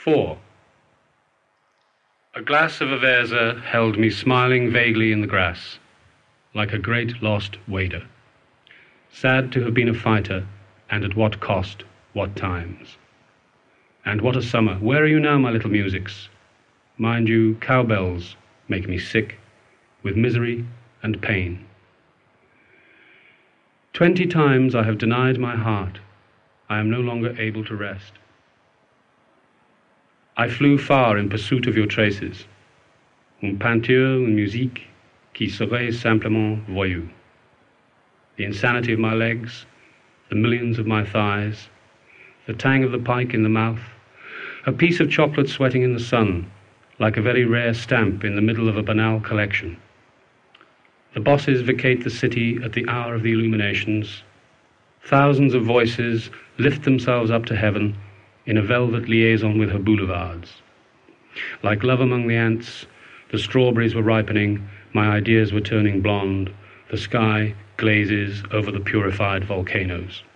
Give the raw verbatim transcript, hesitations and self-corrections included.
Four. A glass of Aversa held me smiling vaguely in the grass, like a great lost wader. Sad to have been a fighter, and at what cost, what times. And what a summer. Where are you now, my little musics? Mind you, cowbells make me sick with misery and pain. Twenty times I have denied my heart. I am no longer able to rest. I flew far in pursuit of your traces. Une peinture, une musique qui serait simplement voyou. The insanity of my legs, the millions of my thighs, the tang of the pike in the mouth, a piece of chocolate sweating in the sun, like a very rare stamp in the middle of a banal collection. The bosses vacate the city at the hour of the illuminations. Thousands of voices lift themselves up to heaven in a velvet liaison with her boulevards. Like love among the ants, the strawberries were ripening, my ideas were turning blonde, the sky glazes over the purified volcanoes.